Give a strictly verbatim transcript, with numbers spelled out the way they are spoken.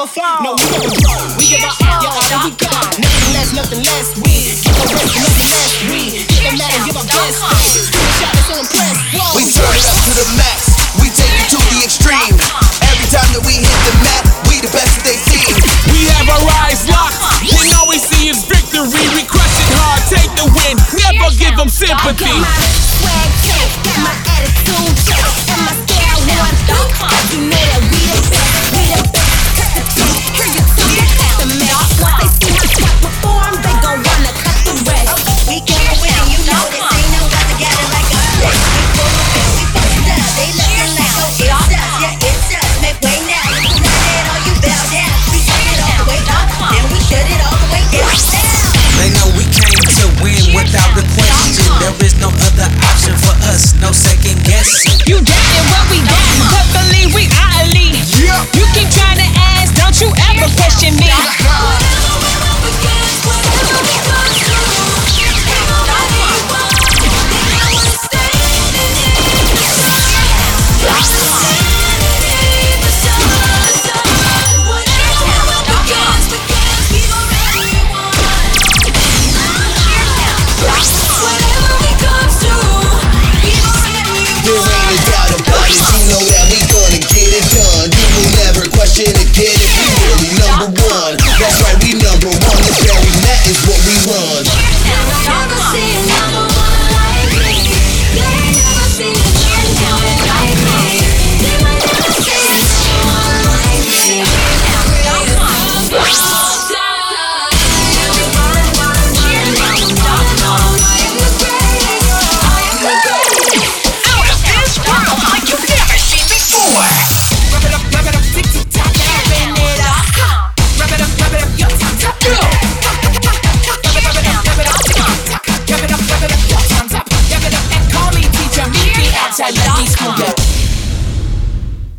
never fall. No, we never drop. We give our all, yeah, all that we got. Nothing less, nothing less. We give our best, nothing less. We get the mad and give our best. Screenshot, it's so impressed. Whoa. We turn it up to the max.